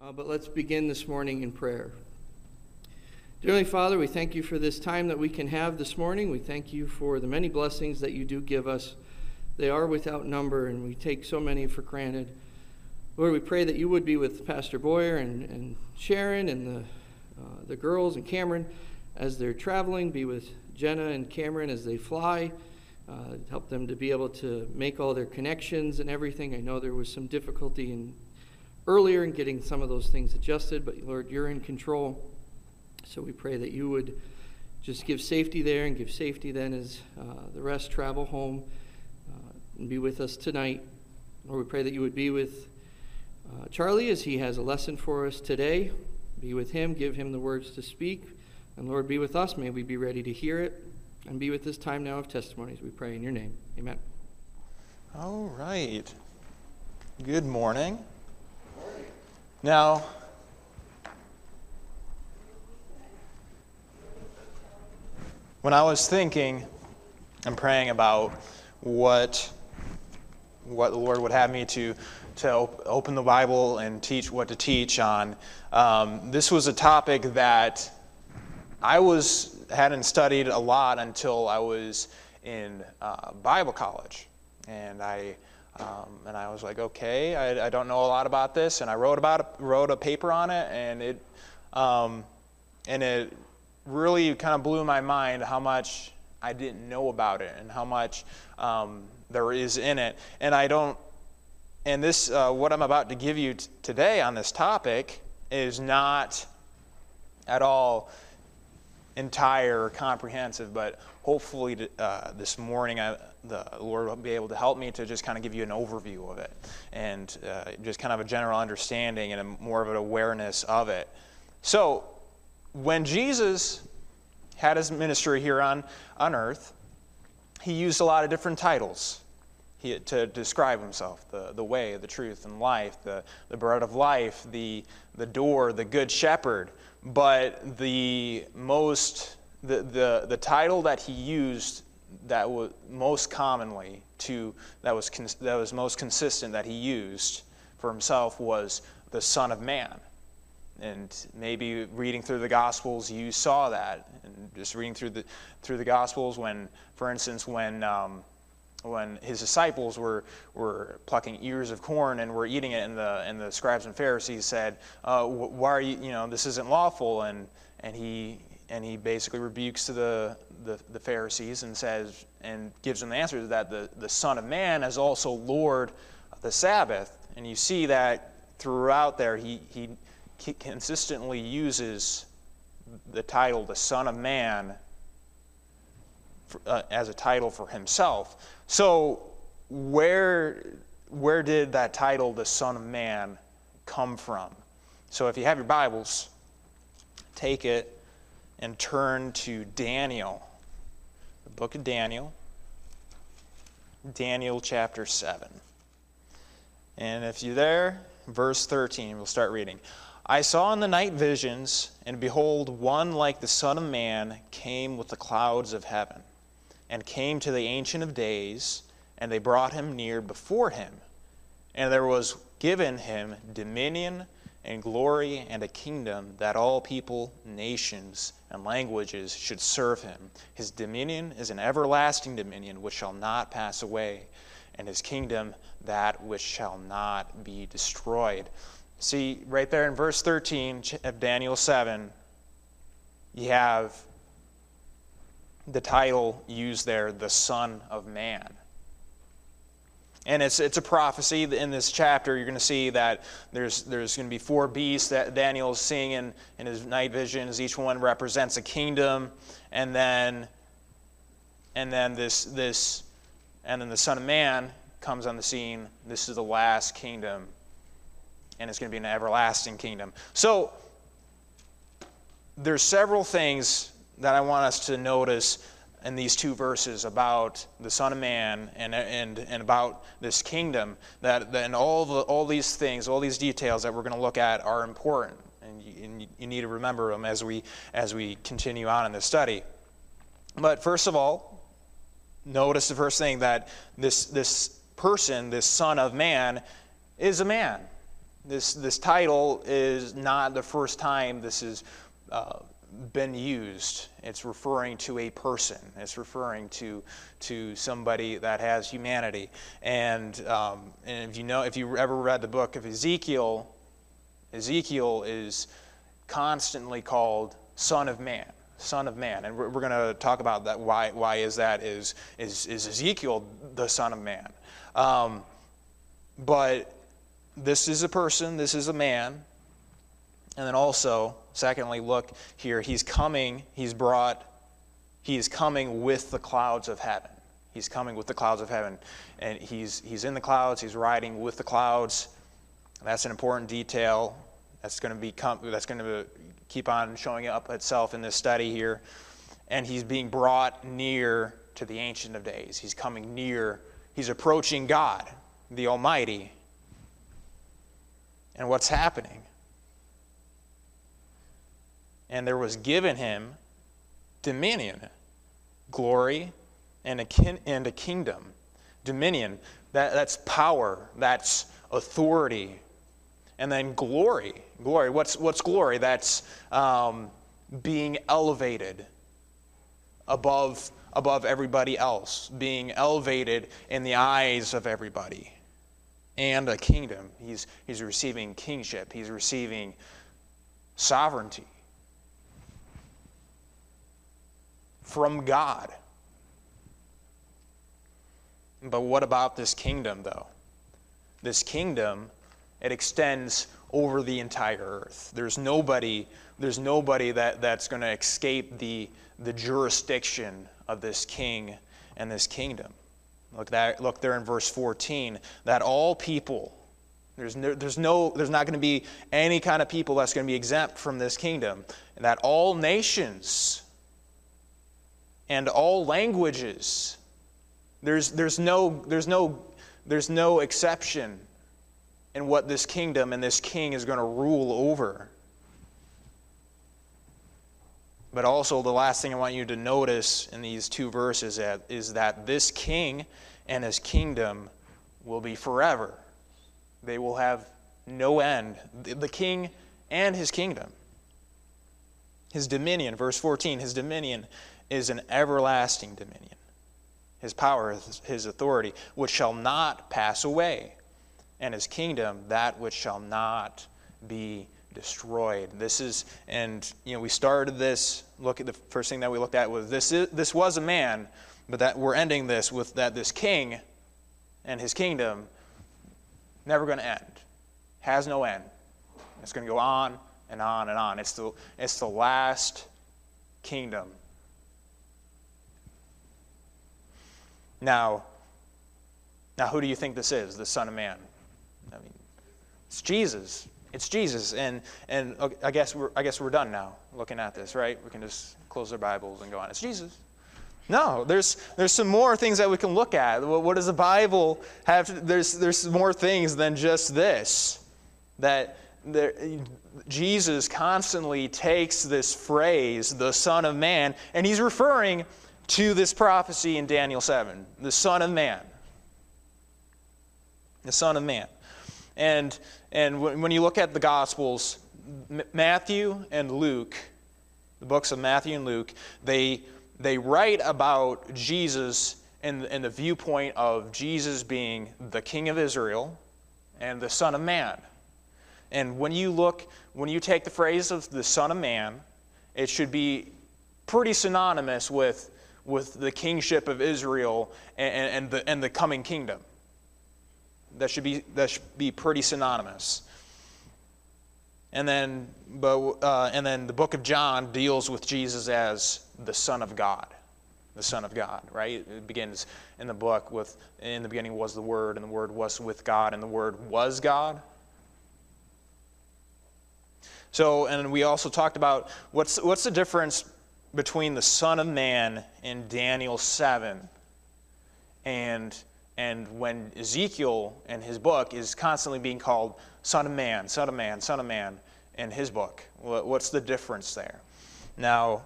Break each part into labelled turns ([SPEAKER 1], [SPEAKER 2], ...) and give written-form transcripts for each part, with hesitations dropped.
[SPEAKER 1] But let's begin this morning in prayer. Dear Heavenly Father, we thank you for this time that we can have this morning. We thank you for the many blessings that you do give us. They are without number, and we take so many for granted. Lord, we pray that you would be with Pastor Boyer and Sharon and the girls and Cameron as they're traveling. Be with Jenna and Cameron as they fly. Help them to be able to make all their connections and everything. I know there was some difficulty earlier in getting some of those things adjusted, but Lord, you're in control. So we pray that you would just give safety there and give safety then as the rest travel home and be with us tonight. Lord, we pray that you would be with Charlie as he has a lesson for us today. Be with him, give him the words to speak. And Lord, be with us. May we be ready to hear it and be with this time now of testimonies. We pray in your name. Amen.
[SPEAKER 2] All right. Good morning. Now, when I was thinking and praying about what the Lord would have me to open the Bible and teach what to teach on, this was a topic that I hadn't studied a lot until I was in Bible college, and I was like, okay, I don't know a lot about this, and I wrote a paper on it, and it really kind of blew my mind how much I didn't know about it and how much there is in it. And this what I'm about to give you today on this topic is not at all entire or comprehensive, but hopefully this morning the Lord will be able to help me to just kind of give you an overview of it and just kind of a general understanding and more of an awareness of it. So when Jesus had his ministry here on earth, he used a lot of different titles to describe himself: the way, the truth, and life, the bread of life, the door, the good shepherd. But the title that he used that was most commonly that was most consistent that he used for himself was the Son of Man. And maybe reading through the Gospels, you saw that. And just reading through the Gospels, when, for instance, when his disciples were plucking ears of corn and were eating it, and the scribes and Pharisees said, "Why are you? This isn't lawful." And he basically rebukes to the Pharisees and says, and gives them the answer that the Son of Man is also Lord of the Sabbath. And you see that throughout there, he consistently uses the title, the Son of Man, as a title for himself. So where did that title, the Son of Man, come from? So if you have your Bibles, take it and turn to Daniel, the book of Daniel chapter 7. And if you're there, verse 13, we'll start reading. I saw in the night visions, and behold, one like the Son of Man came with the clouds of heaven, and came to the Ancient of Days, and they brought him near before him. And there was given him dominion and glory and a kingdom, that all people, nations, and languages should serve him. His dominion is an everlasting dominion which shall not pass away, and his kingdom that which shall not be destroyed. See, right there in verse 13 of Daniel 7, you have the title used there, the Son of Man. And it's a prophecy. In this chapter, you're going to see that there's going to be 4 beasts that Daniel's seeing in his night visions. Each one represents a kingdom, and then the Son of Man comes on the scene. This is the last kingdom, and it's going to be an everlasting kingdom. So there's several things that I want us to notice in these 2 verses about the Son of Man and about this kingdom, and all these things, all these details that we're going to look at are important, and you need to remember them as we continue on in this study. But first of all, notice the first thing, that this person, this Son of Man, is a man. This title is not the first time this has been used. It's referring to a person. It's referring to somebody that has humanity. And if you ever read the book of Ezekiel, Ezekiel is constantly called Son of Man. Son of Man. And we're going to talk about that. Why is that? Is Ezekiel the Son of Man? But this is a person, this is a man. And then also, secondly, look here, he is coming with the clouds of heaven. He's coming with the clouds of heaven. And he's in the clouds, he's riding with the clouds. That's an important detail. That's going to keep on showing up itself in this study here. And he's being brought near to the Ancient of Days. He's coming near, he's approaching God, the Almighty. And what's happening? And there was given him dominion, glory, and a kingdom. Dominion, that's power, that's authority. And then glory. Glory, what's glory? That's being elevated above everybody else, being elevated in the eyes of everybody. And a kingdom. He's receiving kingship. He's receiving sovereignty from God. But what about this kingdom, though? This kingdom, it extends over the entire earth. There's nobody that's going to escape the jurisdiction of this king and this kingdom. Look there in verse 14, that all people, there's not going to be any kind of people that's going to be exempt from this kingdom, and that all nations and all languages, there's no exception in what this kingdom and this king is going to rule over. But also the last thing I want you to notice in these two verses is that this king and his kingdom will be forever. They will have no end. The king and his kingdom. His dominion, verse 14, his dominion is an everlasting dominion. His power, his authority, which shall not pass away. And his kingdom, that which shall not be destroyed. We started this. Look at the first thing that we looked at was this was a man, but that we're ending this with that this king and his kingdom never going to end, has no end. It's going to go on and on and on. It's the last kingdom. Now, who do you think this is? The Son of Man. I mean, it's Jesus. It's Jesus, and I guess we're done now looking at this, right? We can just close our Bibles and go on. It's Jesus. No, there's some more things that we can look at. What does the Bible have? There's more things than just this. Jesus constantly takes this phrase, the Son of Man, and he's referring to this prophecy in Daniel 7, the Son of Man. The Son of Man. And when you look at the Gospels, Matthew and Luke, the books of Matthew and Luke, they write about Jesus in the viewpoint of Jesus being the King of Israel and the Son of Man. And when you take the phrase of the Son of Man, it should be pretty synonymous with the kingship of Israel and the coming kingdom. That should be pretty synonymous. And then the book of John deals with Jesus as the Son of God. The Son of God, right? It begins in the book with, in the beginning was the Word, and the Word was with God, and the Word was God. So, and we also talked about what's the difference between the Son of Man in Daniel 7 and when Ezekiel in his book is constantly being called Son of Man, Son of Man, Son of Man in his book. What's the difference there? Now,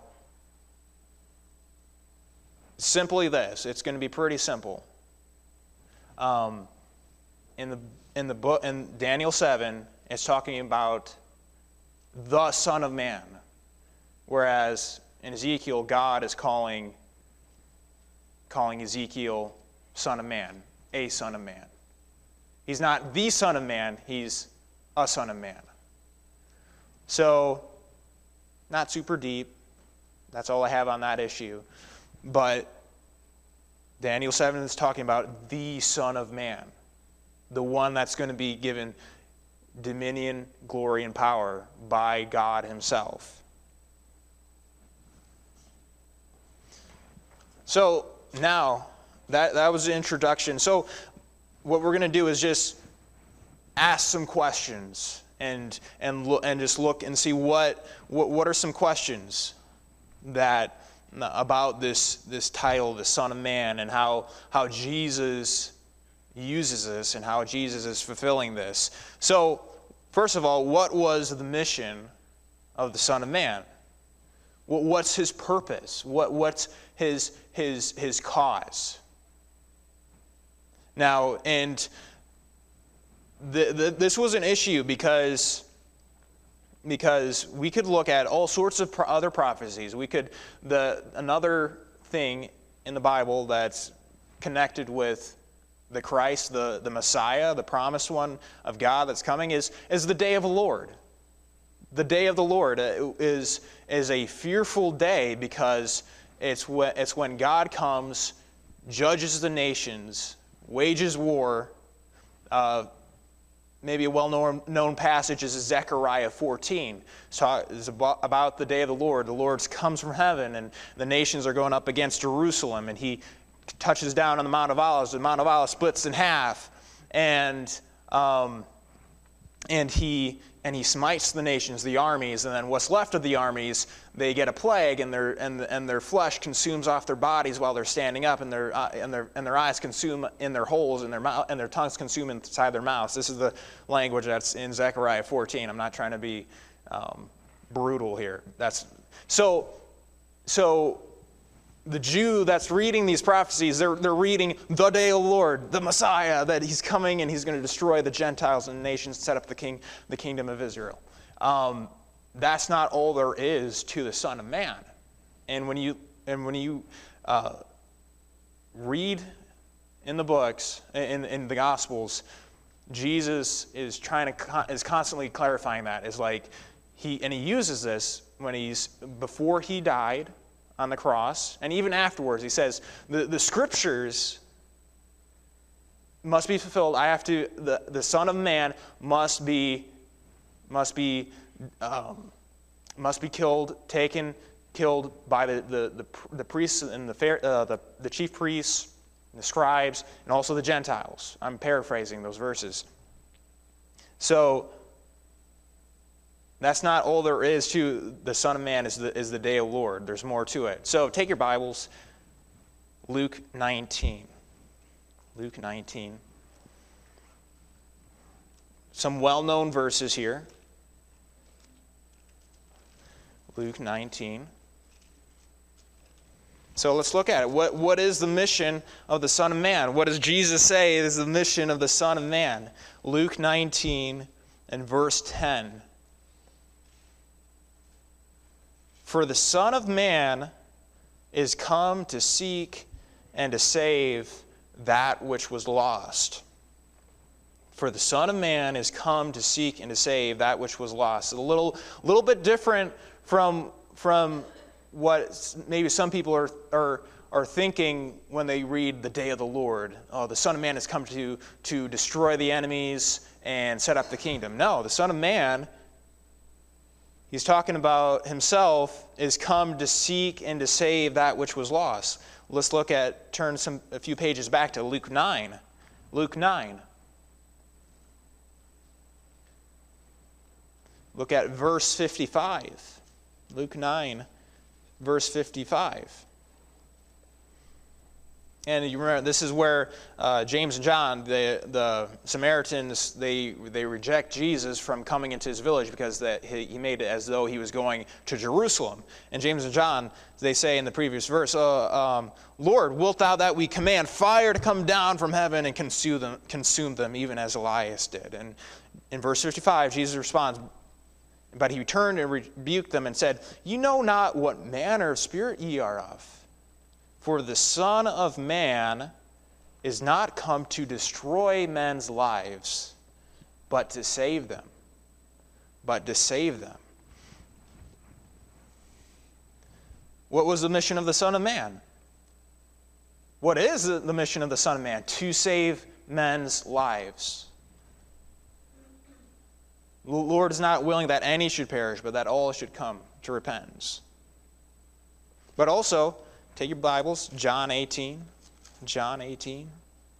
[SPEAKER 2] simply this. It's going to be pretty simple. In Daniel 7 It's talking about the Son of Man. Whereas in Ezekiel, God is calling Ezekiel Son of Man, a Son of Man. He's not the Son of Man, he's a Son of Man. So, not super deep. That's all I have on that issue. But Daniel 7 is talking about the Son of Man, the one that's going to be given dominion, glory, and power by God himself. So now, that was the introduction. So what we're going to do is just ask some questions and just look and see what are some questions that about this title, the Son of Man, and how Jesus uses this and how Jesus is fulfilling this. So, first of all, what was the mission of the Son of Man? What's his purpose? What's his cause? Now, and this was an issue because we could look at all sorts of other prophecies. Another thing in the Bible that's connected with the Christ, the Messiah, the promised one of God that's coming is the day of the Lord. The day of the Lord is a fearful day because it's when God comes, judges the nations, wages war. Maybe a well-known passage is Zechariah 14. So it's about the day of the Lord. The Lord comes from heaven, and the nations are going up against Jerusalem, and he touches down on the Mount of Olives. The Mount of Olives splits in half, and he smites the nations, the armies, and then what's left of the armies, they get a plague, and their flesh consumes off their bodies while they're standing up, and their eyes consume in their holes, and their tongues consume inside their mouths. This is the language that's in Zechariah 14. I'm not trying to be brutal here. So the Jew that's reading these prophecies, they're reading the day of the Lord, the Messiah, that he's coming and he's going to destroy the Gentiles and the nations, set up the kingdom of Israel. That's not all there is to the Son of Man. And when you read in the books, in the Gospels, Jesus is constantly clarifying that. He uses this before he died on the cross, and even afterwards. He says, the Scriptures must be fulfilled. The Son of Man must be killed by the priests and the chief priests, and the scribes, and also the Gentiles. I'm paraphrasing those verses. So that's not all there is to the Son of Man is the day of the Lord. There's more to it. So take your Bibles, Luke 19. Luke 19. Some well-known verses here. Luke 19. So let's look at it. What is the mission of the Son of Man? What does Jesus say is the mission of the Son of Man? Luke 19 and verse 10. For the Son of Man is come to seek and to save that which was lost. For the Son of Man is come to seek and to save that which was lost. A little bit different from what maybe some people are thinking when they read the day of the Lord. Oh, the Son of Man has come to destroy the enemies and set up the kingdom. No, the Son of Man, he's talking about himself, is come to seek and to save that which was lost. Let's turn a few pages back to Luke 9. Luke 9. Look at verse 55. Luke 9, verse 55. And you remember, this is where James and John, the Samaritans, they reject Jesus from coming into his village because he made it as though he was going to Jerusalem. And James and John, they say in the previous verse, Lord, wilt thou that we command fire to come down from heaven and consume them, even as Elias did? And in verse 55, Jesus responds, but he turned and rebuked them and said, "You know not what manner of spirit ye are of. For the Son of Man is not come to destroy men's lives, but to save them." But to save them. What was the mission of the Son of Man? What is the mission of the Son of Man? To save men's lives. The Lord is not willing that any should perish, but that all should come to repentance. But also, take your Bibles, John 18. John 18.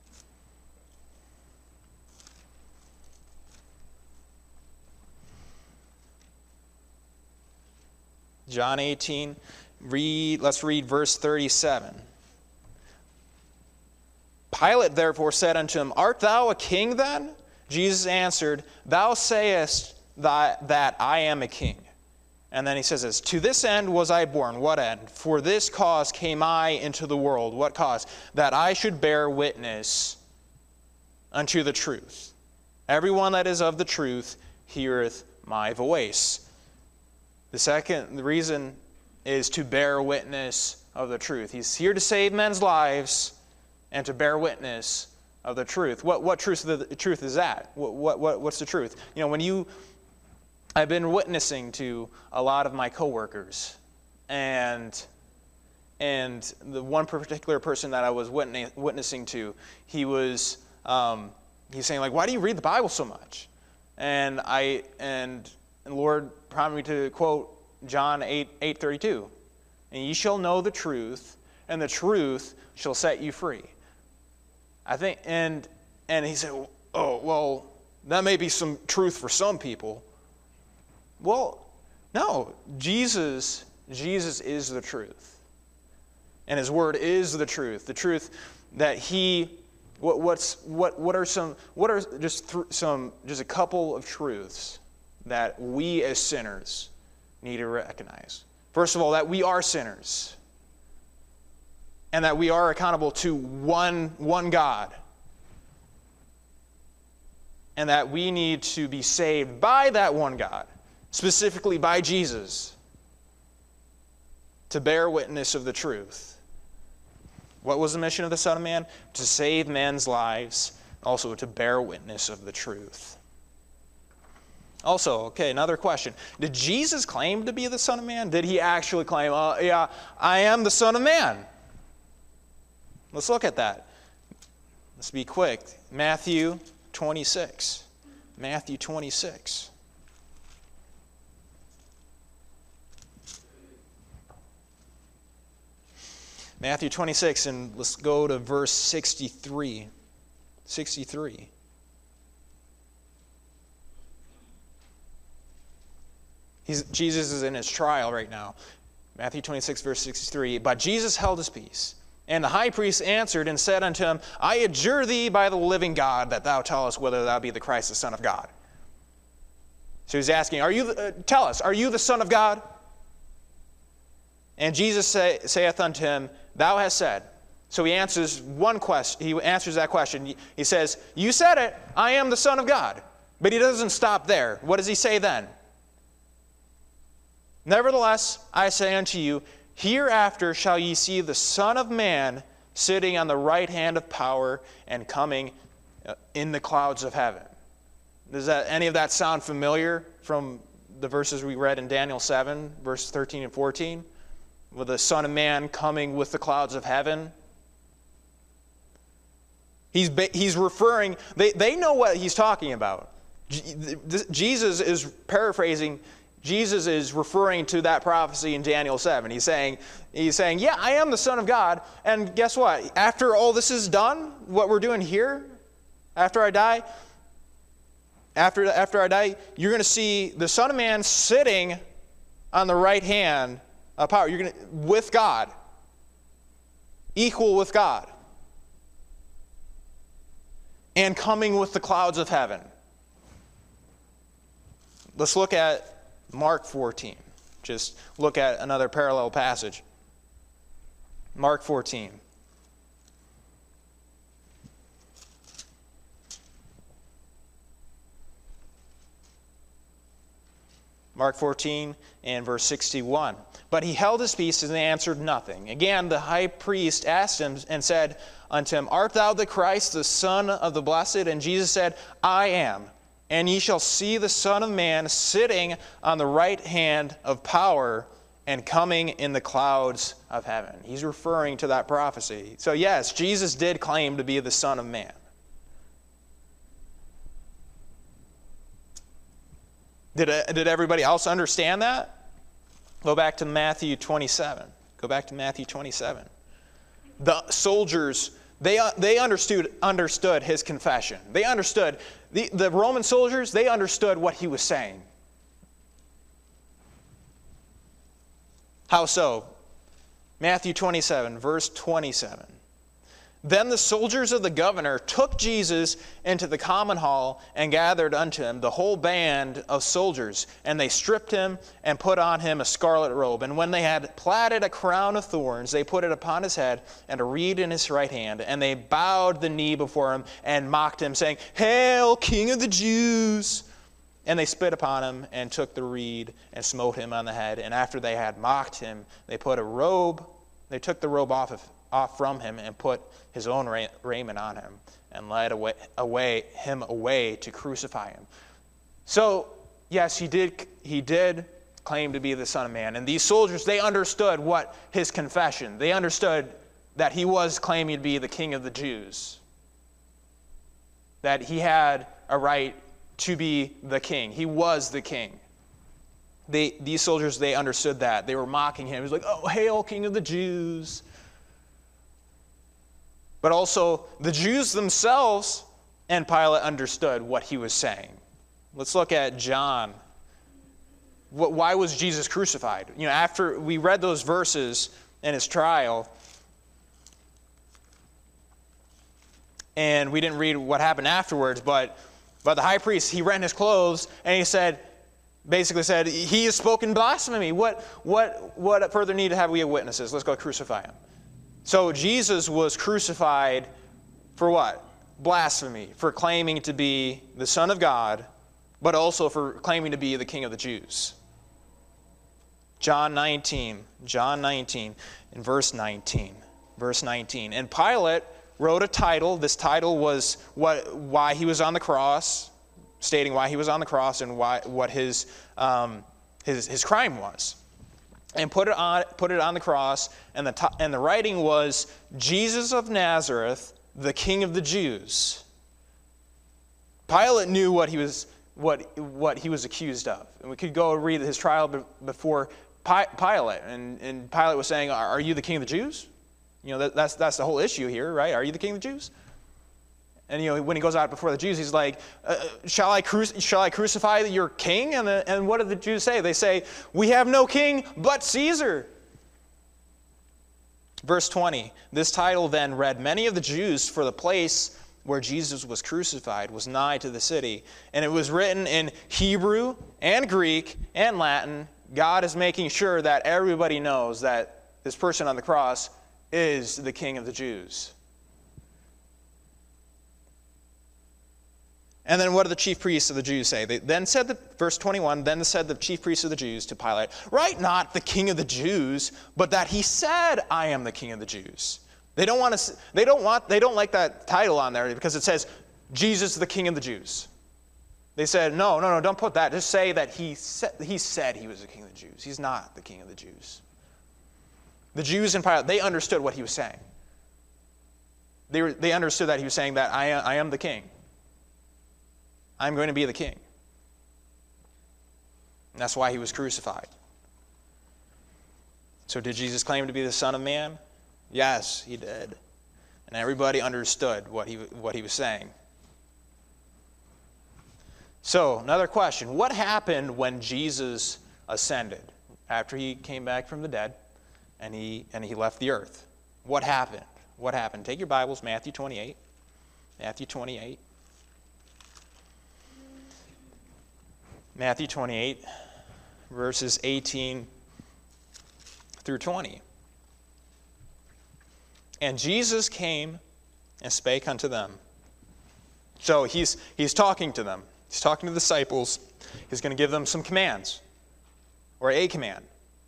[SPEAKER 2] John 18, let's read verse 37. Pilate therefore said unto him, "Art thou a king then?" Jesus answered, "Thou sayest that I am a king." And then he says this, "To this end was I born." What end? "For this cause came I into the world." What cause? "That I should bear witness unto the truth. Everyone that is of the truth heareth my voice." The reason is to bear witness of the truth. He's here to save men's lives and to bear witness of the truth. What truth is that? What's the truth? You know, I've been witnessing to a lot of my coworkers, and the one particular person that I was witnessing to, he's saying, like, "Why do you read the Bible so much?" And the Lord prompted me to quote John 8:32. "And ye shall know the truth, and the truth shall set you free." I think, and he said, "Oh, well, that may be some truth for some people." Well, no, Jesus is the truth. And his word is the truth. The truth that what are just a couple of truths that we as sinners need to recognize. First of all, that we are sinners, and that we are accountable to one God, and that we need to be saved by that one God, specifically by Jesus, to bear witness of the truth. What was the mission of the Son of Man? To save men's lives, also to bear witness of the truth. Also, okay, another question. Did Jesus claim to be the Son of Man? Did he actually claim, "Yeah, I am the Son of Man"? Let's look at that. Let's be quick. Matthew 26. Matthew 26. Matthew 26, and let's go to verse 63. 63. Jesus is in his trial right now. Matthew 26, verse 63. "But Jesus held his peace. And the high priest answered and said unto him, I adjure thee by the living God that thou tell us whether thou be the Christ, the Son of God." So he's asking, tell us, are you the Son of God? And Jesus saith unto him, "Thou hast said." So he answers that question. He says, "You said it, I am the Son of God." But he doesn't stop there. What does he say then? "Nevertheless, I say unto you, hereafter shall ye see the Son of Man sitting on the right hand of power and coming in the clouds of heaven." Does any of that sound familiar from the verses we read in Daniel 7, verse 13 and 14? With the Son of Man coming with the clouds of heaven? He's referring, they know what he's talking about. Jesus is paraphrasing. Jesus is referring to that prophecy in Daniel 7. He's saying, yeah, I am the Son of God. And guess what? After all this is done, what we're doing here, after I die, you're going to see the Son of Man sitting on the right hand of power. With God. Equal with God. And coming with the clouds of heaven. Let's look at Mark 14. Just look at another parallel passage. Mark 14. Mark 14 and verse 61. But he held his peace and answered nothing. Again, the high priest asked him and said unto him, Art thou the Christ, the Son of the Blessed? And Jesus said, I am. And ye shall see the Son of Man sitting on the right hand of power and coming in the clouds of heaven. He's referring to that prophecy. So yes, Jesus did claim to be the Son of Man. Did everybody else understand that? Go back to Matthew 27. Go back to Matthew 27. The soldiers, they understood his confession. They understood. The Roman soldiers, they understood what he was saying. How so? Matthew 27, verse 27. Then the soldiers of the governor took Jesus into the common hall and gathered unto him the whole band of soldiers. And they stripped him and put on him a scarlet robe. And when they had platted a crown of thorns, they put it upon his head and a reed in his right hand. And they bowed the knee before him and mocked him, saying, Hail, King of the Jews! And they spit upon him and took the reed and smote him on the head. And after they had mocked him, they took the robe off from him and put his own raiment on him and led him away to crucify him. So, yes, he did claim to be the Son of Man. And these soldiers, they understood what his confession. They understood that he was claiming to be the King of the Jews. That he had a right to be the king. He was the king. These soldiers, they understood that. They were mocking him. He was like, oh, hail, King of the Jews. But also, the Jews themselves and Pilate understood what he was saying. Let's look at John. Why was Jesus crucified? After we read those verses in his trial, and we didn't read what happened afterwards, but the high priest, he rent his clothes, and he basically said, he has spoken blasphemy. What further need have we of witnesses? Let's go crucify him. So Jesus was crucified for what? Blasphemy, for claiming to be the Son of God, but also for claiming to be the King of the Jews. John 19, in verse 19. And Pilate wrote a title. This title was why he was on the cross, stating why he was on the cross and what his crime was. And put it on the cross, and the writing was, Jesus of Nazareth, the King of the Jews. Pilate knew what he was accused of. And we could go read his trial before Pilate, and Pilate was saying, are you the King of the Jews? That's the whole issue here, right? Are you the King of the Jews? And when he goes out before the Jews, he's like, shall I crucify your king? And what did the Jews say? They say, we have no king but Caesar. Verse 20, this title then read, many of the Jews, for the place where Jesus was crucified was nigh to the city. And it was written in Hebrew and Greek and Latin. God is making sure that everybody knows that this person on the cross is the King of the Jews. And then what do the chief priests of the Jews say? Verse 21, then said the chief priests of the Jews to Pilate, write not the King of the Jews, but that he said, I am the King of the Jews. They don't like that title on there because it says, Jesus the King of the Jews. They said, no, don't put that. Just say that he said he was the King of the Jews. He's not the King of the Jews. The Jews and Pilate, they understood what he was saying. They understood that he was saying that I am the king. I'm going to be the king. And that's why he was crucified. So did Jesus claim to be the Son of Man? Yes, he did. And everybody understood what he was saying. So, another question. What happened when Jesus ascended? After he came back from the dead and he left the earth. What happened? What happened? Take your Bibles, Matthew 28. Matthew 28. Matthew 28, verses 18 through 20. And Jesus came and spake unto them. So he's talking to them. He's talking to the disciples. He's going to give them some commands. or a command.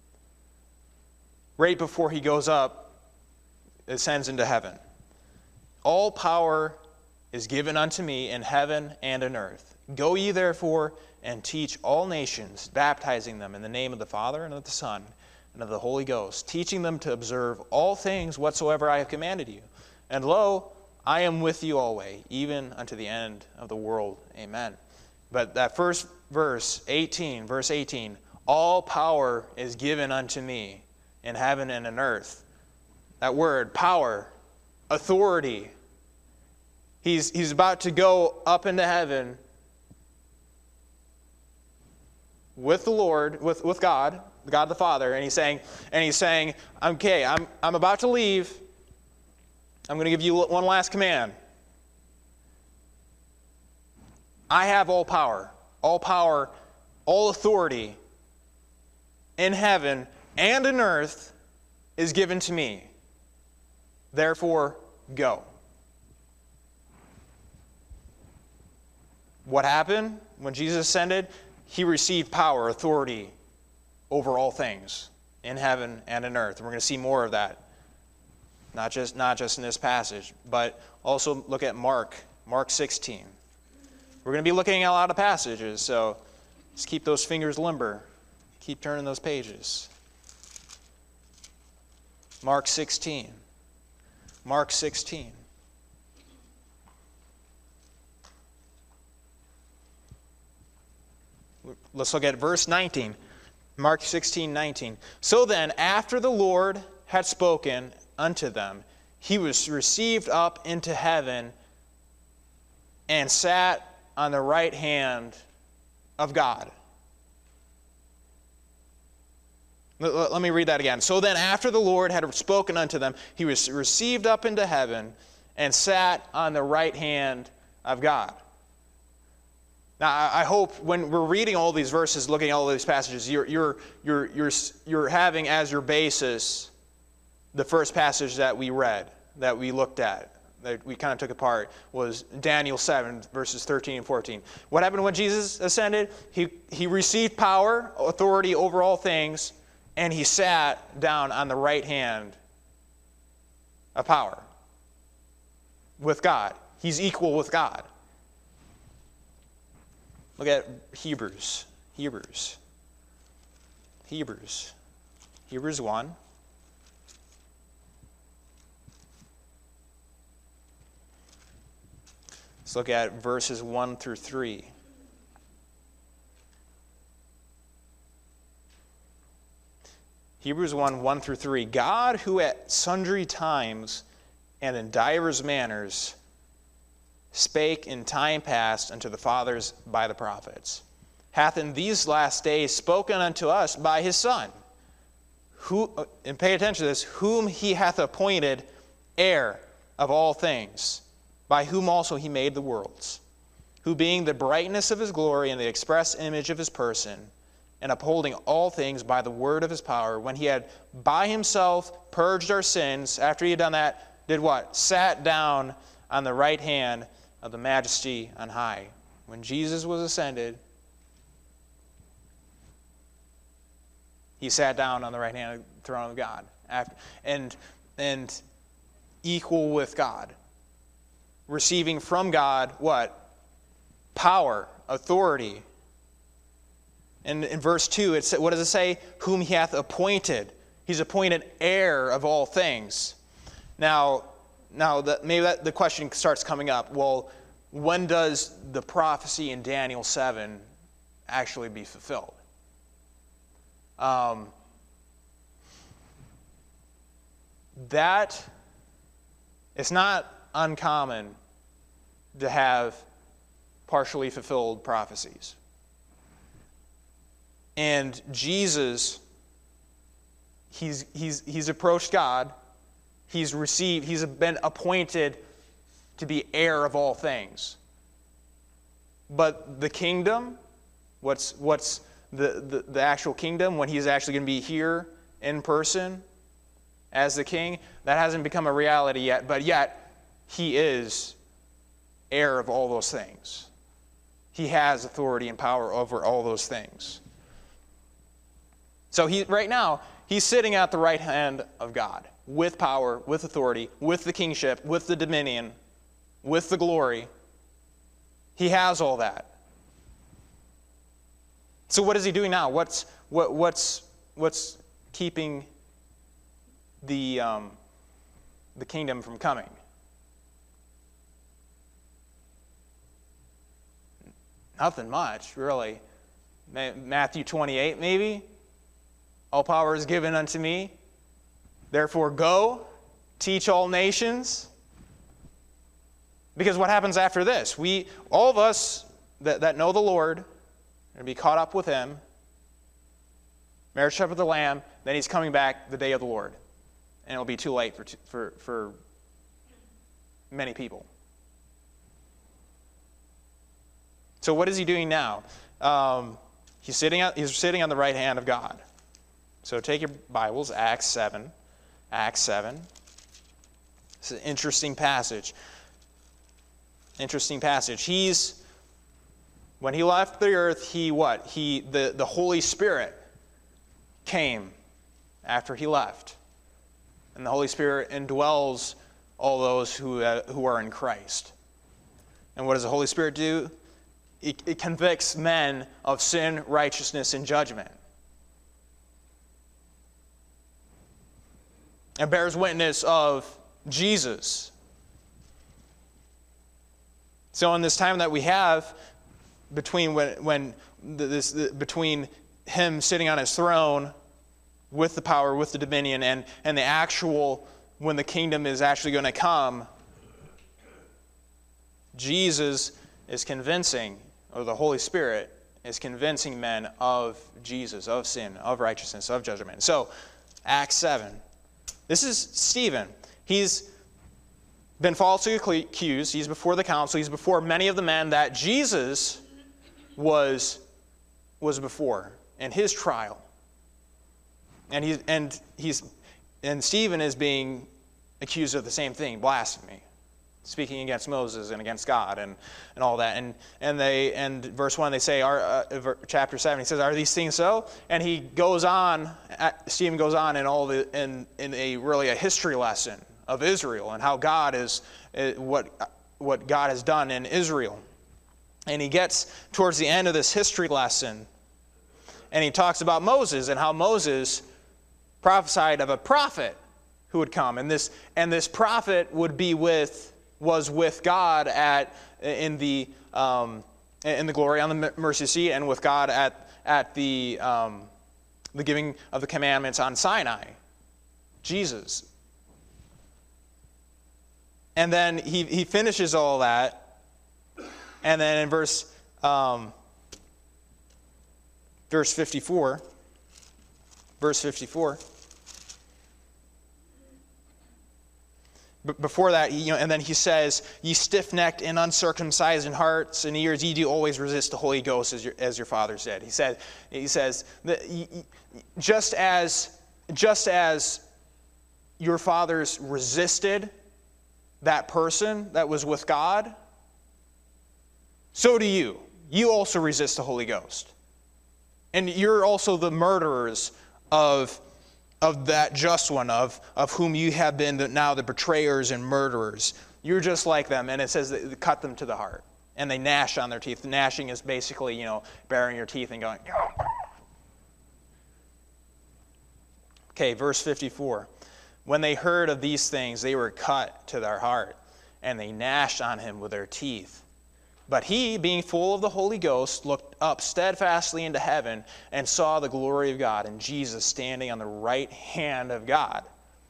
[SPEAKER 2] Right before he goes up, ascends into heaven. All power is given unto me in heaven and in earth. Go ye therefore and teach all nations, baptizing them in the name of the Father and of the Son and of the Holy Ghost, teaching them to observe all things whatsoever I have commanded you. And lo, I am with you always, even unto the end of the world. Amen. But that first verse 18, all power is given unto me in heaven and in earth. That word, power, authority. He's about to go up into heaven with the Lord, with God the Father, and he's saying, okay, I'm about to leave. I'm going to give you one last command. I have all power, all authority in heaven and in earth is given to me. Therefore, go. What happened when Jesus ascended? He received power, authority over all things in heaven and in earth. And we're going to see more of that. Not just in this passage, but also look at Mark 16. We're going to be looking at a lot of passages, so just keep those fingers limber. Keep turning those pages. Mark 16. Mark 16. Let's look at verse 19. Mark 16:19. So then, after the Lord had spoken unto them, he was received up into heaven and sat on the right hand of God. Let me read that again. So then, after the Lord had spoken unto them, he was received up into heaven and sat on the right hand of God. Now, I hope when we're reading all these verses, looking at all these passages, you're having as your basis the first passage that we read, that we looked at, that we kind of took apart, was Daniel 7, verses 13 and 14. What happened when Jesus ascended? He received power, authority over all things, and he sat down on the right hand of power with God. He's equal with God. Look at Hebrews 1. Let's look at verses 1 through 3. Hebrews 1 through 3. God, who at sundry times and in divers manners spake in time past unto the fathers by the prophets, hath in these last days spoken unto us by his Son, who, and pay attention to this, whom he hath appointed heir of all things, by whom also he made the worlds, who being the brightness of his glory and the express image of his person, and upholding all things by the word of his power, when he had by himself purged our sins, after he had done that, did what? Sat down on the right hand of the majesty on high. When Jesus was ascended, he sat down on the right hand of the throne of God, and equal with God, receiving from God what? Power, authority. And in verse 2, what does it say? Whom he hath appointed. He's appointed heir of all things. Now the question starts coming up. Well, when does the prophecy in Daniel 7 actually be fulfilled? That it's not uncommon to have partially fulfilled prophecies. And Jesus, he's approached God. He's been appointed to be heir of all things. But the kingdom, what's the actual kingdom, when he's actually going to be here in person as the king, that hasn't become a reality yet. But yet, he is heir of all those things. He has authority and power over all those things. So right now, he's sitting at the right hand of God with power, with authority, with the kingship, with the dominion, with the glory. He has all that. So what is he doing now? What's keeping the kingdom from coming? Nothing much, really. Matthew 28, maybe. All power is given unto me. Therefore go, teach all nations. Because what happens after this? All of us that know the Lord are going to be caught up with him. Marriage supper of the Lamb. Then he's coming back the day of the Lord. And it'll be too late for many people. So what is he doing now? He's sitting on the right hand of God. So take your Bibles, Acts 7. Acts 7. It's an interesting passage. When he left the earth, the Holy Spirit came after he left. And the Holy Spirit indwells all those who are in Christ. And what does the Holy Spirit do? It convicts men of sin, righteousness, and judgment. And bears witness of Jesus. So in this time that we have between between him sitting on his throne with the power, with the dominion, and the actual, when the kingdom is actually going to come, Jesus is convincing, or the Holy Spirit is convincing men of Jesus, of sin, of righteousness, of judgment. So, Acts 7. This is Stephen. He's been falsely accused. He's before the council. He's before many of the men that Jesus was before in his trial. And Stephen is being accused of the same thing, blasphemy, speaking against Moses and against God and all that. And verse 1, they say, chapter 7, he says, "Are these things so?" And he goes on, Stephen goes on in a history lesson of Israel and how God is, what God has done in Israel. And he gets towards the end of this history lesson, and he talks about Moses and how Moses prophesied of a prophet who would come. And this prophet was with God in the glory on the mercy seat, and with God at the giving of the commandments on Sinai, Jesus. And then he finishes all that, and then in verse 54. But before that, and then he says, "Ye stiff-necked and uncircumcised in hearts and ears, ye do always resist the Holy Ghost as your fathers did." He says that just as your fathers resisted that person that was with God, so do you. You also resist the Holy Ghost. And you're also the murderers of that just one, of whom you have been now the betrayers and murderers. You're just like them. And it says that they cut them to the heart. And they gnash on their teeth. Gnashing is basically, baring your teeth and going, Okay, verse 54. "When they heard of these things, they were cut to their heart, and they gnashed on him with their teeth. But he, being full of the Holy Ghost, looked up steadfastly into heaven and saw the glory of God and Jesus standing on the right hand of God."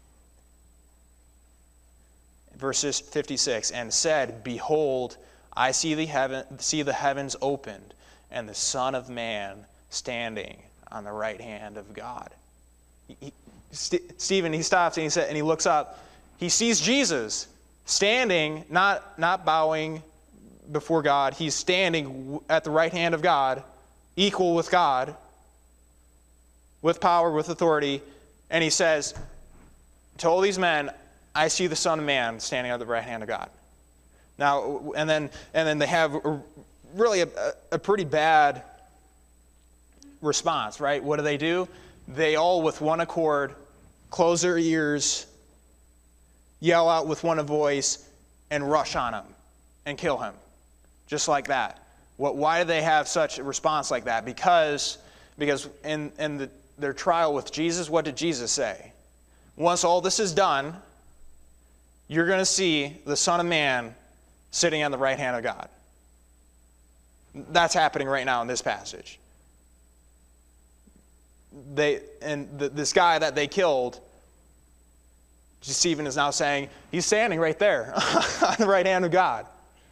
[SPEAKER 2] Verse 56, "And said, Behold, I see the heavens opened, and the Son of Man standing on the right hand of God." Stephen, he stops and he looks up. He sees Jesus standing, not bowing before God. He's standing at the right hand of God, equal with God, with power, with authority. And he says to all these men, "I see the Son of Man standing at the right hand of God." Now, and then they have really a pretty bad response, right? What do? they all with one accord close their ears, yell out with one voice, and rush on him and kill him. Just like that. Why do they have such a response like that? Because in their trial with Jesus, what did Jesus say? Once all this is done, you're going to see the Son of Man sitting on the right hand of God. That's happening right now in this passage. This guy that they killed, Stephen is now saying, he's standing right there on the right hand of God.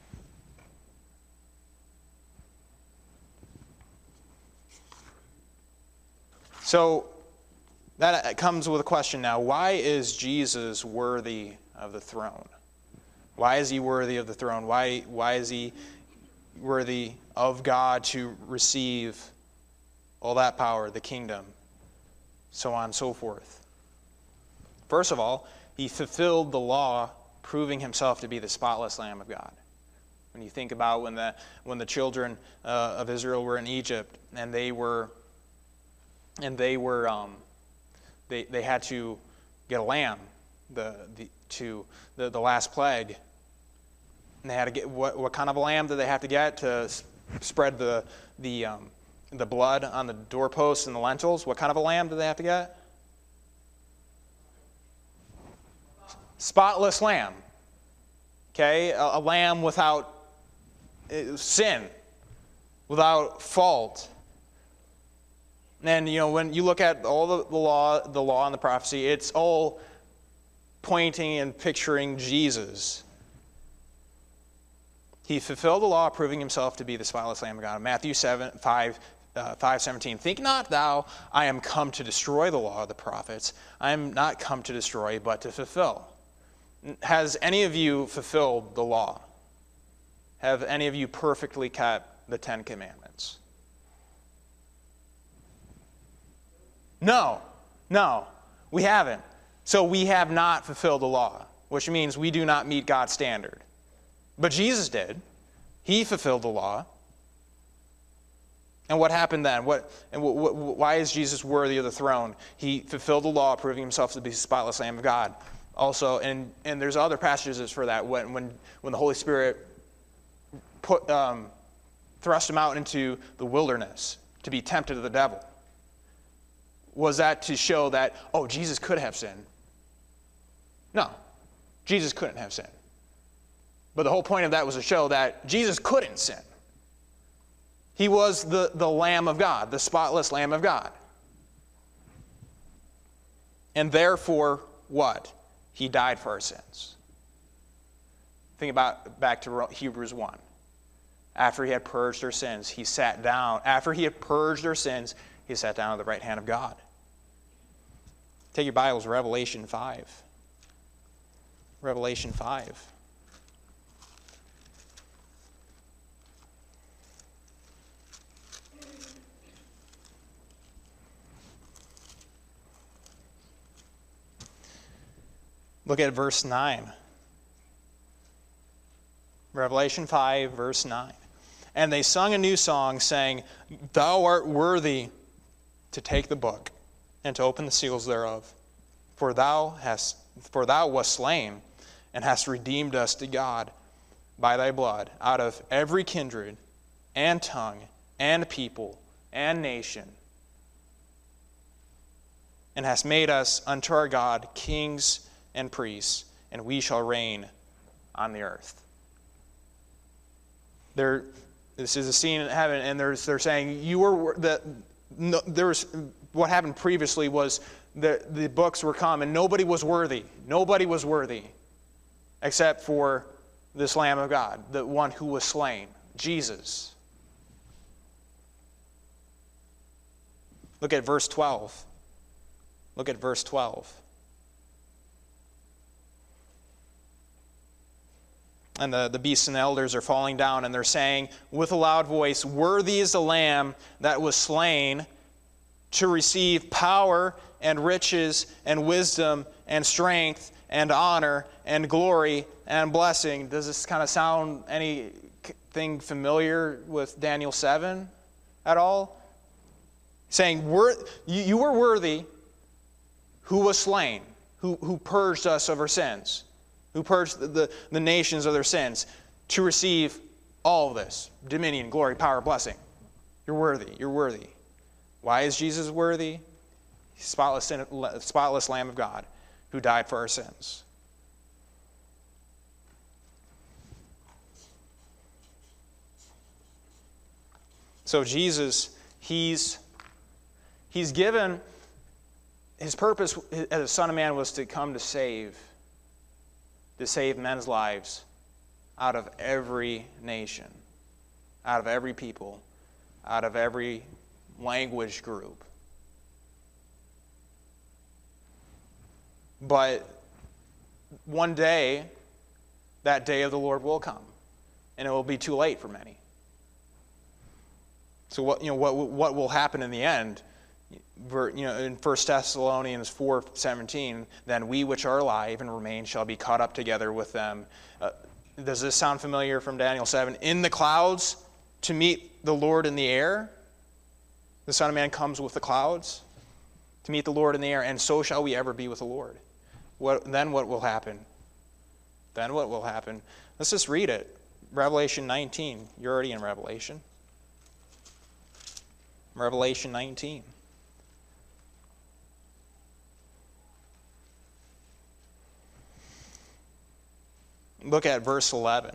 [SPEAKER 2] So that comes with a question now. Why is Jesus worthy of the throne? Why is he worthy of the throne? Why is he worthy of God to receive all that power, the kingdom, so on and so forth? First of all, he fulfilled the law, proving himself to be the spotless Lamb of God. When you think about when the children of Israel were in Egypt and they had to get a lamb, the last plague. And they had to get what kind of a lamb did they have to get to spread the blood on the doorposts and the lentils? What kind of a lamb did they have to get? Spotless lamb. Okay, a lamb without sin, without fault. And when you look at all the law and the prophecy, it's all pointing and picturing Jesus. He fulfilled the law, proving himself to be the spotless Lamb of God. Matthew 5:17. Think not thou, I am come to destroy the law of the prophets. I am not come to destroy, but to fulfill. Has any of you fulfilled the law? Have any of you perfectly kept the Ten Commandments? No, we haven't. So we have not fulfilled the law, which means we do not meet God's standard. But Jesus did. He fulfilled the law. And what happened then? Why is Jesus worthy of the throne? He fulfilled the law, proving himself to be the spotless Lamb of God. Also, and there's other passages for that. When the Holy Spirit thrust him out into the wilderness to be tempted of the devil. Was that to show that, Jesus could have sinned? No, Jesus couldn't have sinned. But the whole point of that was to show that Jesus couldn't sin. He was the Lamb of God, the spotless Lamb of God. And therefore, what? He died for our sins. Think about back to Hebrews 1. After he had purged their sins, he sat down. After he had purged their sins, he sat down at the right hand of God. Take your Bibles, Revelation 5. Revelation 5. Look at verse 9. Revelation 5, verse 9. And they sung a new song, saying, Thou art worthy to take the book and to open the seals thereof. For thou wast slain, and hast redeemed us to God by thy blood out of every kindred and tongue and people and nation, and hast made us unto our God kings and priests, and we shall reign on the earth. This is a scene in heaven, and they're saying what happened previously was the books were come, and nobody was worthy. Nobody was worthy except for this Lamb of God, the one who was slain, Jesus. Look at verse 12. Look at verse 12. And the beasts and the elders are falling down, and they're saying with a loud voice, Worthy is the Lamb that was slain to receive power and riches and wisdom and strength and honor and glory and blessing. Does this kind of sound anything familiar with Daniel 7 at all? saying, you were worthy, who was slain, who purged us of our sins, who purged the nations of their sins, to receive all of this, dominion, glory, power, blessing. You're worthy. You're worthy. Why is Jesus worthy? He's spotless Lamb of God who died for our sins. So Jesus, he's given, his purpose as a Son of Man was to come to save men's lives out of every nation, out of every people, out of every language group. But one day, that day of the Lord will come, and it will be too late for many. So what will happen in the end? In 1 Thessalonians 4:17, then we which are alive and remain shall be caught up together with them. Does this sound familiar from Daniel 7? In the clouds to meet the Lord in the air. The Son of Man comes with the clouds to meet the Lord in the air, and so shall we ever be with the Lord. Then what will happen? Then what will happen? Let's just read it. Revelation 19. You're already in Revelation. Revelation 19. Look at verse 11.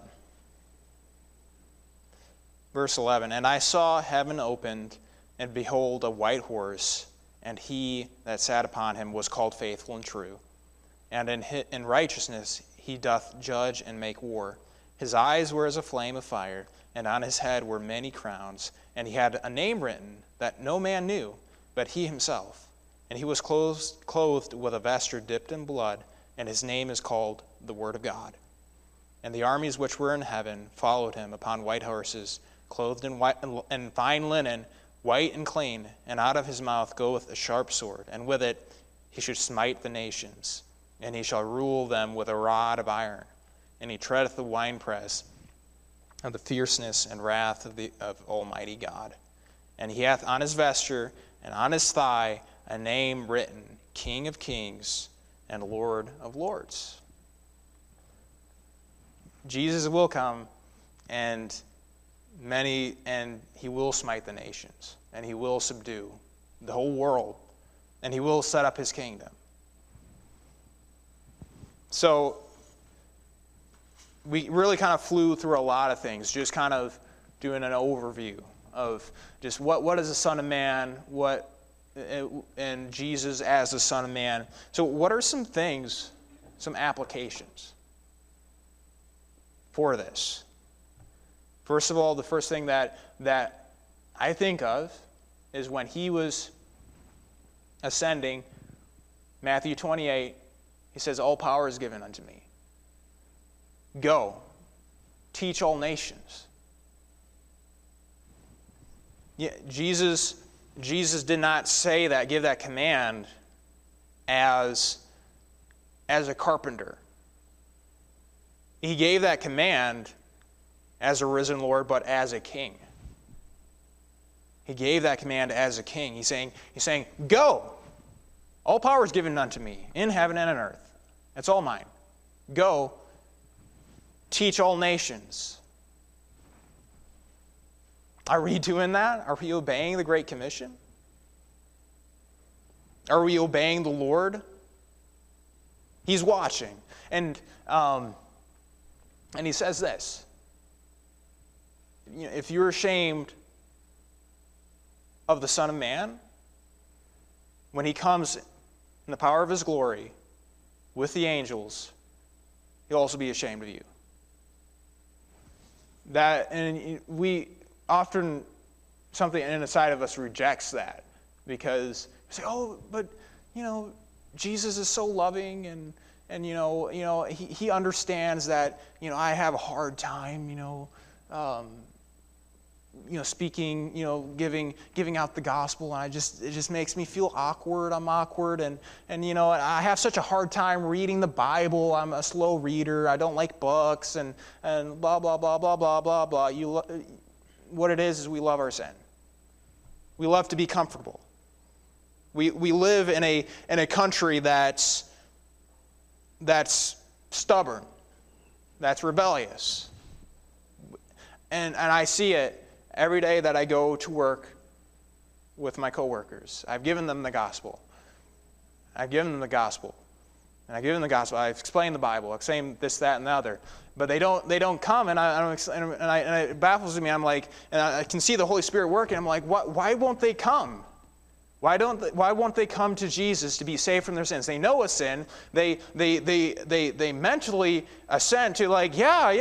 [SPEAKER 2] Verse 11, and I saw heaven opened, and behold, a white horse, and he that sat upon him was called Faithful and True. And in righteousness he doth judge and make war. His eyes were as a flame of fire, and on his head were many crowns. And he had a name written that no man knew, but he himself. And he was clothed with a vesture dipped in blood, and his name is called the Word of God. And the armies which were in heaven followed him upon white horses, clothed in white and fine linen, white and clean. And out of his mouth goeth a sharp sword, and with it he should smite the nations. And he shall rule them with a rod of iron. And he treadeth the winepress of the fierceness and wrath of Almighty God. And he hath on his vesture and on his thigh a name written, King of Kings and Lord of Lords. Jesus will come, and he will smite the nations, and he will subdue the whole world, and he will set up his kingdom. So we really kind of flew through a lot of things, just kind of doing an overview of just what is the Son of Man, and Jesus as the Son of Man. So what are some things, some applications for this? First of all, the first thing that I think of is when he was ascending, Matthew 28, he says, all power is given unto me. Go, teach all nations. Yeah, Jesus did not say that, give that command as a carpenter. He gave that command as a risen Lord, but as a king. He gave that command as a king. He's saying, go. All power is given unto me in heaven and on earth. It's all mine. Go, teach all nations. Are we doing that? Are we obeying the Great Commission? Are we obeying the Lord? He's watching. And he says this. If you're ashamed of the Son of Man, when he comes in the power of his glory with the angels, he'll also be ashamed of you. And we often, something inside of us rejects that, because we say, oh, but Jesus is so loving, and he understands that I have a hard time speaking, giving out the gospel, and it just makes me feel awkward. I'm awkward, and I have such a hard time reading the Bible. I'm a slow reader. I don't like books, and blah blah blah blah blah blah blah. What it is we love our sin. We love to be comfortable. We live in a country that's stubborn, that's rebellious. And I see it every day that I go to work with my coworkers. I've given them the gospel. I've explained the Bible. I've explained this, that, and the other. But they don't come, and it baffles me. I'm like, and I can see the Holy Spirit working. I'm like, why won't they come? Why won't they come to Jesus to be saved from their sins? They know a sin. They mentally assent to, like,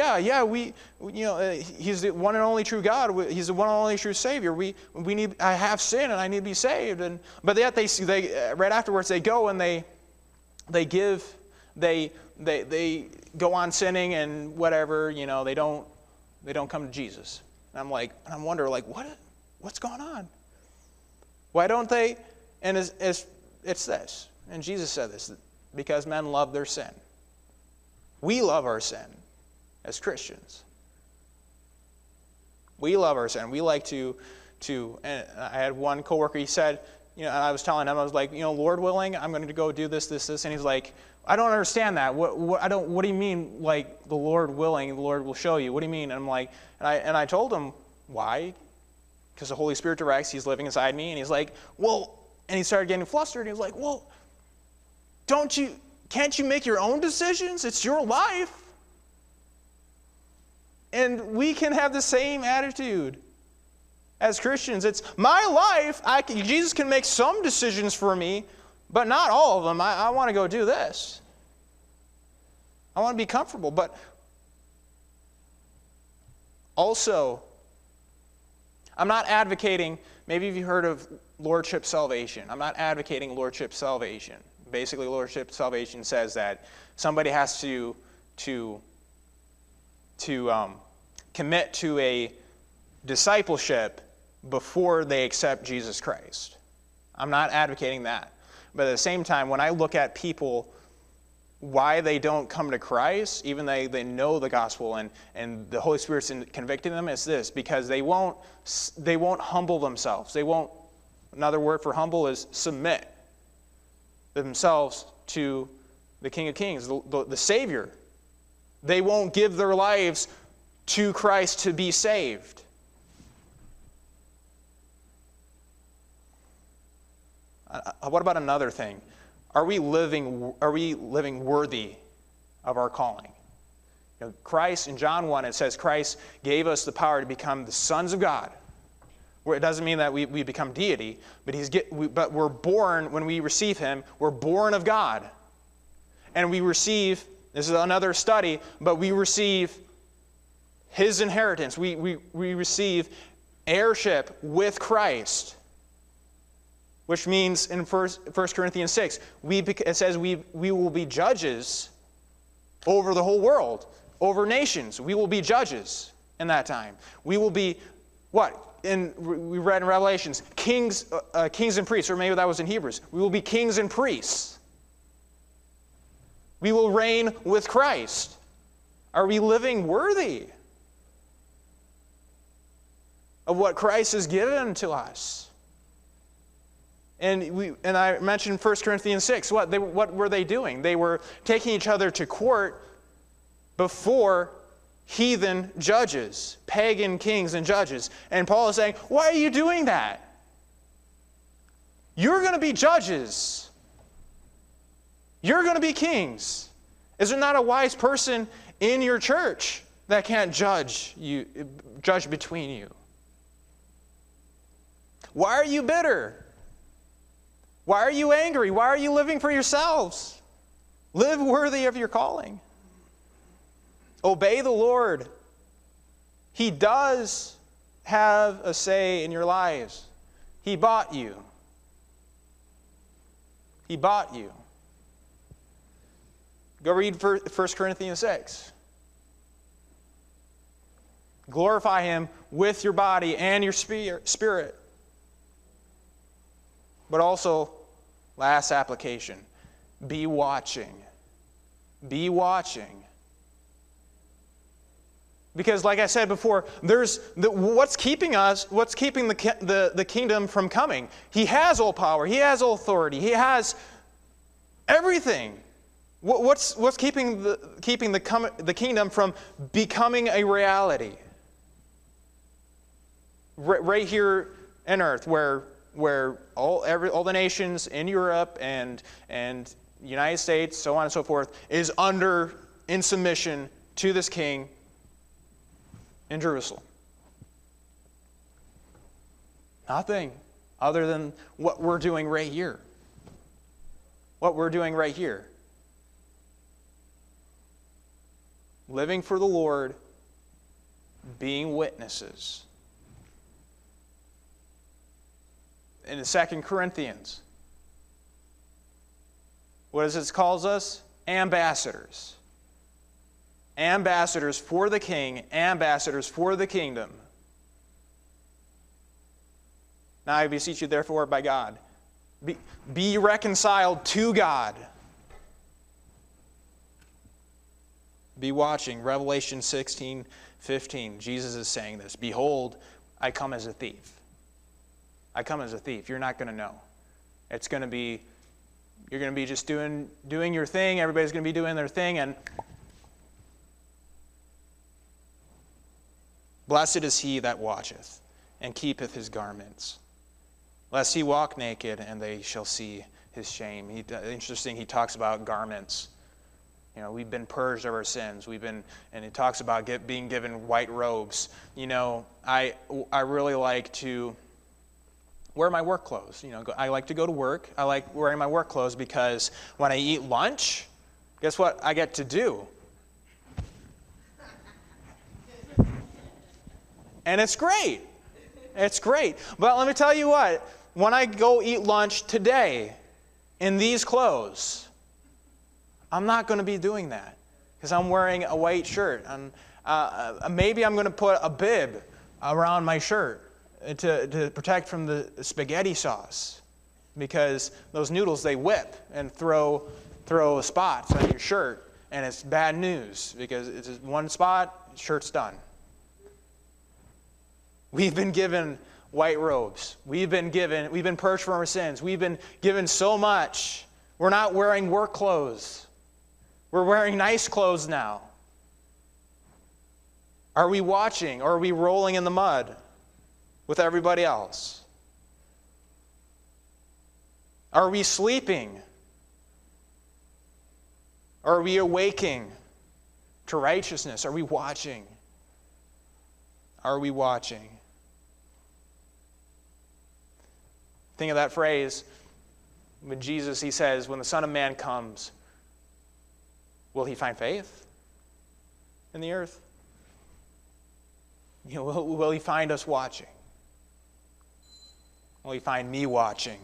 [SPEAKER 2] He's the one and only true God. He's the one and only true Savior. I have sin and I need to be saved. But yet they right afterwards they go and they go on sinning and whatever. They don't come to Jesus. And I'm wondering, like, what's going on? Why don't they? And it's this. And Jesus said this, because men love their sin. We love our sin as Christians. We love our sin. We like to and I had one coworker, he said, and I was telling him, I was like, Lord willing, I'm going to go do this, and he's like, I don't understand that. What do you mean, like, the Lord willing, the Lord will show you? What do you mean? And I'm like, and I told him, why? Because the Holy Spirit directs, he's living inside me, and he's like, well, and he started getting flustered, and he was like, well, can't you make your own decisions? It's your life. And we can have the same attitude as Christians. It's my life. Jesus can make some decisions for me, but not all of them. I want to go do this. I want to be comfortable, but also, I'm not advocating, maybe you've heard of Lordship Salvation. I'm not advocating Lordship Salvation. Basically, Lordship Salvation says that somebody has to commit to a discipleship before they accept Jesus Christ. I'm not advocating that. But at the same time, when I look at people, why they don't come to Christ, even though they know the gospel and the Holy Spirit's convicting them, is this: because they won't humble themselves. They won't. Another word for humble is submit themselves to the King of Kings, the Savior. They won't give their lives to Christ to be saved. What about another thing? Are we living worthy of our calling? Christ, in John 1, it says Christ gave us the power to become the sons of God. It doesn't mean that we become deity, but we're born, when we receive him, we're born of God. And we receive, this is another study, but we receive his inheritance. We receive heirship with Christ. Which means in 1 Corinthians 6, it says we will be judges over the whole world, over nations. We will be judges in that time. We will be, what? We read in Revelations, kings and priests, or maybe that was in Hebrews. We will be kings and priests. We will reign with Christ. Are we living worthy of what Christ has given to us? And I mentioned 1 Corinthians 6. What were they doing? They were taking each other to court before heathen judges, pagan kings and judges. And Paul is saying, why are you doing that? You're going to be judges. You're going to be kings. Is there not a wise person in your church that can't judge between you? Why are you bitter? Why are you angry? Why are you living for yourselves? Live worthy of your calling. Obey the Lord. He does have a say in your lives. He bought you. He bought you. Go read 1 Corinthians 6. Glorify him with your body and your spirit. But also, last application, be watching. Be watching. Because like I said before, what's keeping the kingdom from coming? He has all power. He has all authority. He has everything. What's keeping the kingdom from becoming a reality? Right here on earth, where all the nations in Europe and United States, so on and so forth, is in submission to this king in Jerusalem. Nothing other than what we're doing right here. What we're doing right here. Living for the Lord, being witnesses. In 2 Corinthians, what does it call us? Ambassadors. Ambassadors for the king, ambassadors for the kingdom. Now I beseech you, therefore, by God, be reconciled to God. Be watching. Revelation 16:15. Jesus is saying this. Behold, I come as a thief. I come as a thief. You're not going to know. It's going to be, you're going to be just doing your thing. Everybody's going to be doing their thing. And blessed is he that watcheth and keepeth his garments, lest he walk naked and they shall see his shame. Interesting, he talks about garments. You know, we've been purged of our sins. And it talks about being given white robes. You know, I really like to wear my work clothes. You know, I like to go to work. I like wearing my work clothes because when I eat lunch, guess what I get to do? And it's great. It's great. But let me tell you what, when I go eat lunch today in these clothes, I'm not going to be doing that because I'm wearing a white shirt. And maybe I'm going to put a bib around my shirt to protect from the spaghetti sauce, because those noodles, they whip and throw spots on your shirt, and it's bad news because it's just one spot, shirt's done. We've been given white robes. We've been purged from our sins. We've been given so much. We're not wearing work clothes. We're wearing nice clothes now. Are we watching, or are we rolling in the mud with everybody else? Are we sleeping? Are we awaking to righteousness? Are we watching? Are we watching? Think of that phrase when Jesus, he says, when the Son of Man comes, will he find faith in the earth? You know, will he find us watching? Will he find me watching?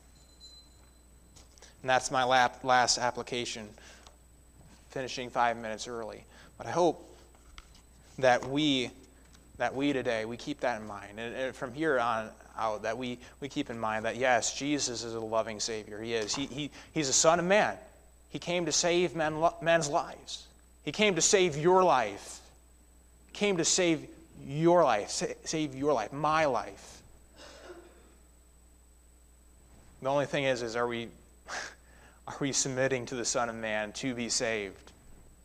[SPEAKER 2] And that's my last application, finishing 5 minutes early. But I hope that we today, we keep that in mind. And from here on out, that we keep in mind that, yes, Jesus is a loving Savior. He is. He's a Son of Man. He came to save men's lives. He came to save your life. He came to save your life, save your life, my life. The only thing is are we submitting to the Son of Man to be saved?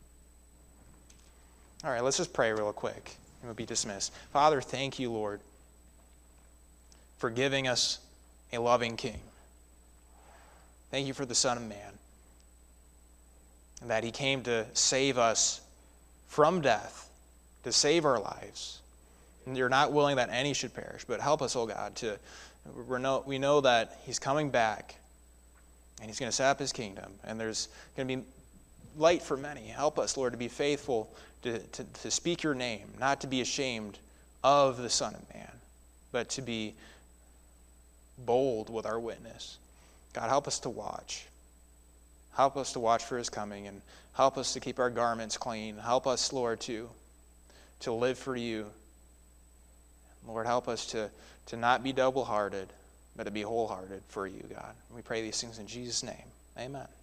[SPEAKER 2] All right, let's just pray real quick, and we'll be dismissed. Father, thank you, Lord, for giving us a loving King. Thank you for the Son of Man, and that he came to save us from death, to save our lives. And you're not willing that any should perish, but help us, oh God, we know that he's coming back, and he's going to set up his kingdom, and there's going to be light for many. Help us, Lord, to be faithful, to speak your name, not to be ashamed of the Son of Man, but to be bold with our witness. God, help us to watch. Help us to watch for his coming, and help us to keep our garments clean. Help us, Lord, to live for you. Lord, help us to not be double-hearted, but to be wholehearted for you, God. We pray these things in Jesus' name. Amen.